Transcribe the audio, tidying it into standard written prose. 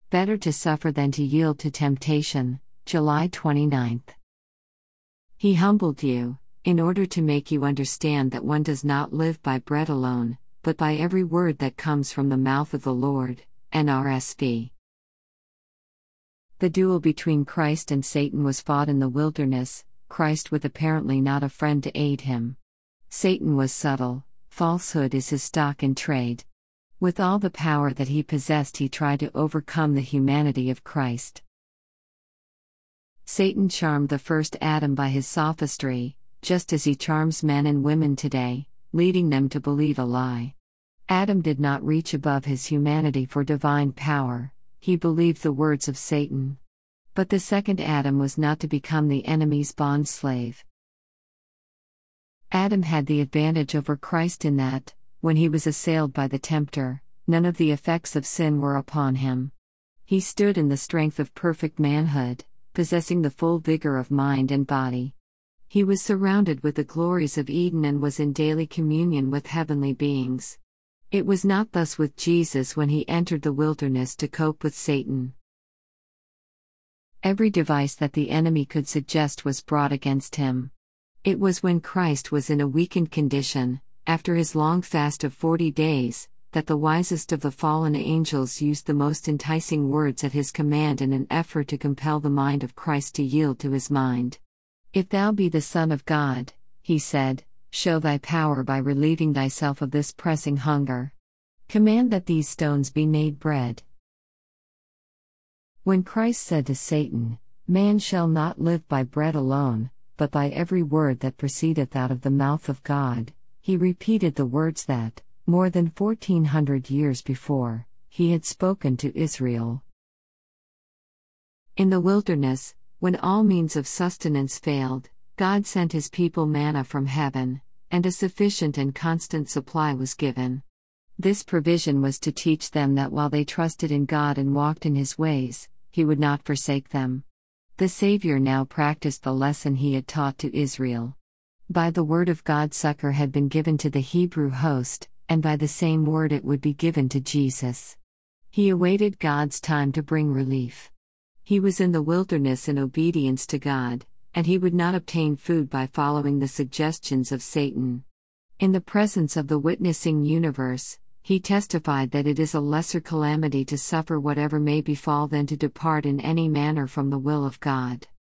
Better to suffer than to yield to temptation. July 29. He humbled you, in order to make you understand that one does not live by bread alone, but by every word that comes from the mouth of the Lord. NRSV. The duel between Christ and Satan was fought in the wilderness, Christ with apparently not a friend to aid him. Satan was subtle, falsehood is his stock in trade. With all the power that he possessed, he tried to overcome the humanity of Christ. Satan charmed the first Adam by his sophistry, just as he charms men and women today, leading them to believe a lie. Adam did not reach above his humanity for divine power, he believed the words of Satan. But the second Adam was not to become the enemy's bondslave. Adam had the advantage over Christ in that, when he was assailed by the tempter, none of the effects of sin were upon him. He stood in the strength of perfect manhood, possessing the full vigor of mind and body. He was surrounded with the glories of Eden and was in daily communion with heavenly beings. It was not thus with Jesus when he entered the wilderness to cope with Satan. Every device that the enemy could suggest was brought against him. It was when Christ was in a weakened condition, after his long fast of 40 days, that the wisest of the fallen angels used the most enticing words at his command in an effort to compel the mind of Christ to yield to his mind. "If thou be the Son of God," he said, "show thy power by relieving thyself of this pressing hunger. Command that these stones be made bread." When Christ said to Satan, "Man shall not live by bread alone, but by every word that proceedeth out of the mouth of God," he repeated the words that, more than 1400 years before, he had spoken to Israel. In the wilderness, when all means of sustenance failed, God sent his people manna from heaven, and a sufficient and constant supply was given. This provision was to teach them that while they trusted in God and walked in his ways, he would not forsake them. The Savior now practiced the lesson he had taught to Israel. By the word of God, succor had been given to the Hebrew host, and by the same word it would be given to Jesus. He awaited God's time to bring relief. He was in the wilderness in obedience to God, and he would not obtain food by following the suggestions of Satan. In the presence of the witnessing universe, he testified that it is a lesser calamity to suffer whatever may befall than to depart in any manner from the will of God.